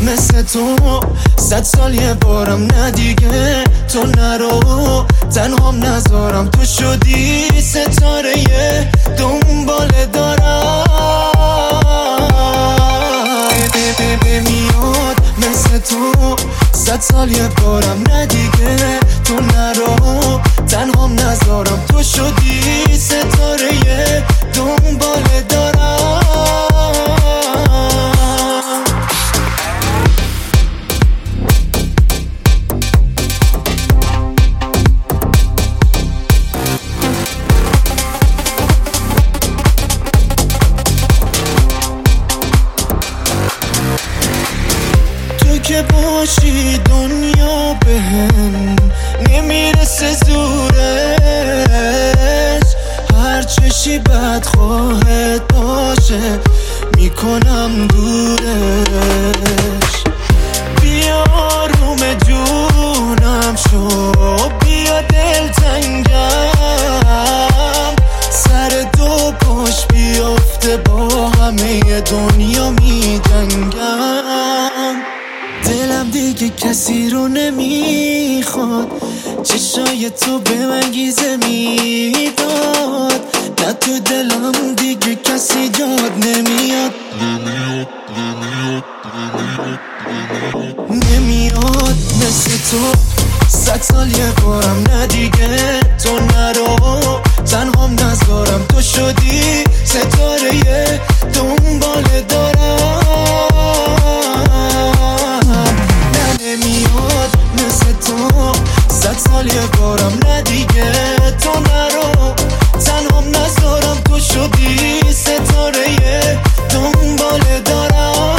مثل تو 100 سال یه بارم نه دیگه تو نرو تنهام نذارم تو شدی ستاره دنبال دارم میاد مثل تو 100 سال یه بارم نه دیگه تو نرو تنهام نذارم تو شدی ستاره دنبال دارم که باشی دنیا بهم نمیرسه زورش، هر چشی بدخواهت باشه میکنم دورش. بیا آروم جونم شو، بیا دلتنگم، سر دو پاش بیفته با همه دنیا میجنگم. دلم دیگه کسی رو نمیخواد، چشای تو به من گیزه میداد، نه تو دلم دیگه کسی جاد نمیاد. نمیاد مثل تو 100 سال یه بارم نه دیگه تو نرو تنهام نذارم تو شدی ستاره دنبال دارم. نمیاد مثل تو 100 سال یه بارم نه دیگه تو نرو تنهام نذارم تو شدی ستاره دنبال دارم.